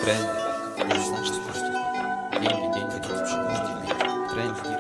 Тренды. Деньги. Тренды.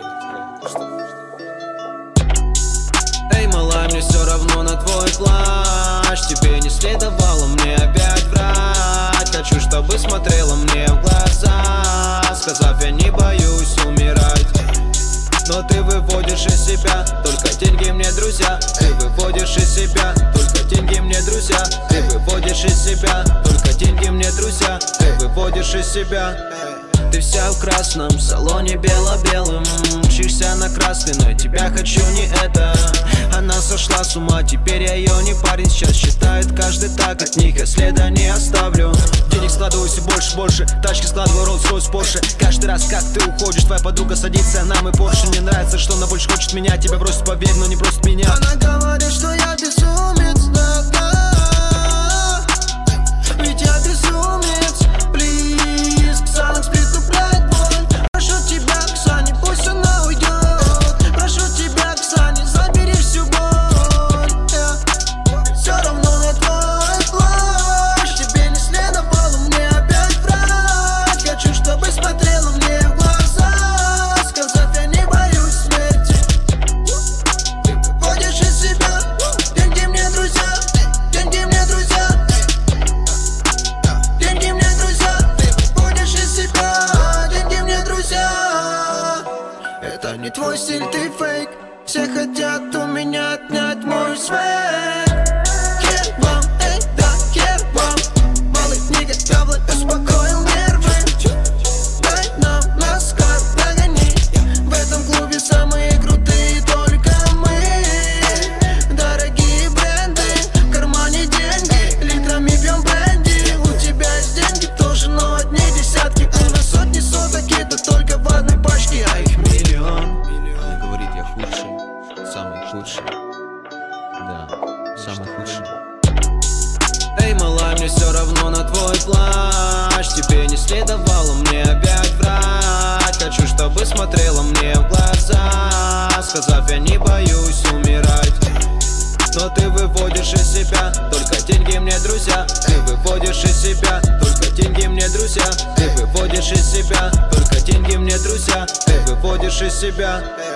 Эй, малая, мне все равно на твой плащ. Тебе не следовало мне опять врать. Хочу, чтобы смотрела мне в глаза, сказав, я не боюсь умирать. Но ты выводишь из себя, только деньги мне друзья. Ты выводишь из себя, только деньги мне друзья. Ты выводишь из себя, только деньги мне друзья. Ты выводишь из себя. Ты вся в красном, в салоне бело-белым. Мчишься на красный, но я тебя хочу не это. Она сошла с ума, теперь я ее не парень. Сейчас считает каждый так, от них я следа не оставлю. Денег складываю все больше, тачки складываю, Rolls-Royce, Porsche. Каждый раз, как ты уходишь, твоя подруга садится на мой Porsche. Мне нравится, что она больше хочет меня, тебя бросит, поверь, но не бросит меня. Она говорит, что я безумец, да. Ведь я безумец, плиз. Ксанакс притупляет боль. Прошу тебя, Ксани, пусть она уйдет. Прошу тебя, Ксани, забери всю боль. Все равно на твой плащ. Тебе не следовало мне опять врать. Хочу, чтобы смотрела мне в глаза, сказав, я не боюсь смерти. Ты выводишь из себя, деньги мне друзья. Деньги мне друзья. Деньги мне друзья. Ты выводишь из себя, деньги мне друзья. Это не твой стиль, ты фейк. Все хотят у меня отнять мой свет. Хер вам, эй, да, хер вам. Малый не готовый, успокоил нервы. Дай нам NASCAR, догони. В этом клубе самые крутые только мы. Дорогие бренды, в кармане деньги. Литрами пьем бренди. У тебя есть деньги тоже, но одни десятки. У нас сотни соток, это только в одной пачке, а их миллион. Она говорит, я худший, самый худший. Да, самый худший. Эй, малая, мне все равно на твой плащ. Тебе не следовало мне опять врать. Хочу, чтобы смотрела мне в глаза, сказав, я не боюсь умирать. Но ты выводишь из себя, только деньги мне друзья. Ты выводишь из себя, только деньги мне друзья. Ты выводишь из себя, только деньги мне друзья. Ты выводишь из себя.